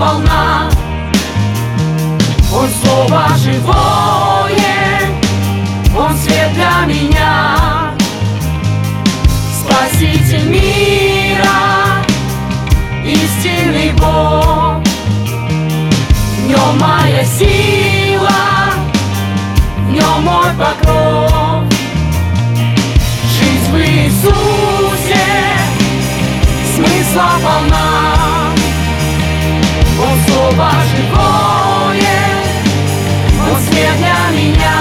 полна. Он слово живое, Он свет для меня, Спаситель мира, истинный Бог. В Нем моя сила, в Нем мой покров. Жизнь в Иисусе смысла полна. Он слово живое, Он свет для меня,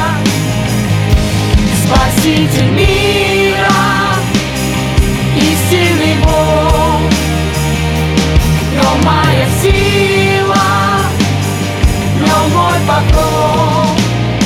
Спаситель мира, истинный Бог. В Нем моя сила, в Нем мой покров.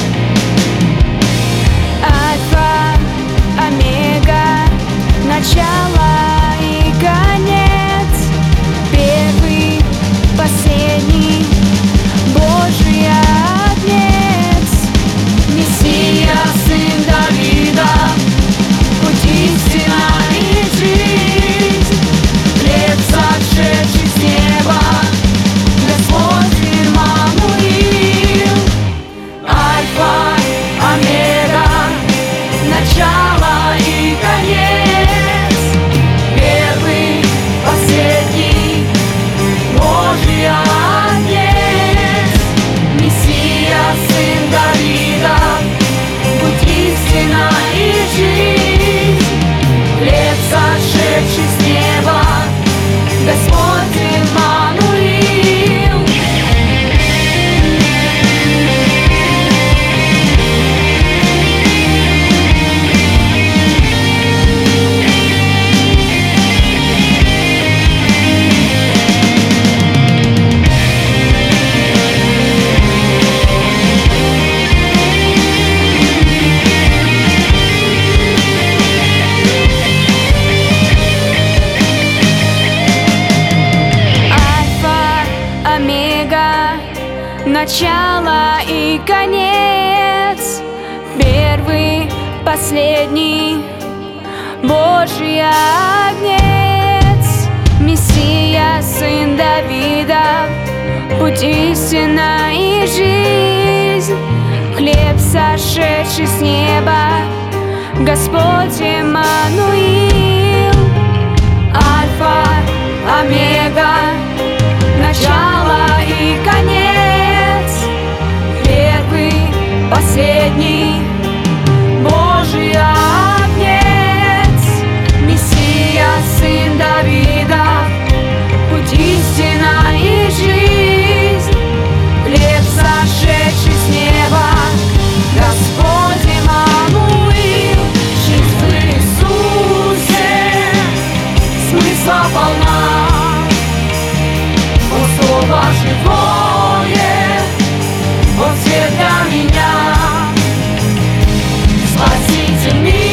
Альфа, Омега, начало и конец, первый, последний, Божий Агнец, Мессия, Сын Давида, путь, истина и жизнь, хлеб, сошедший с неба, Господь Иммануил. Альфа, Омега, начало и конец, первый, последний, Божий Агнец, Мессия, Сын Давида, путь, истина и жизнь, хлеб, сошедший с неба, Господь Иммануил. Омега, начало и конец, первый, последний, Божий Агнец, Мессия, Сын Давида, путь, истина и жизнь, хлеб, сошедший с неба, Господь Иммануил. Альфа, Омега, начало и конец, первый, последний, Божий Агнец, Мессия, Сын Давида, путь, истина и жизнь, хлеб, сошедший с неба, Господь Иммануил. Жизнь в Иисусе смысла полна. Он слово живое, Он свет для меня, Спаситель мира.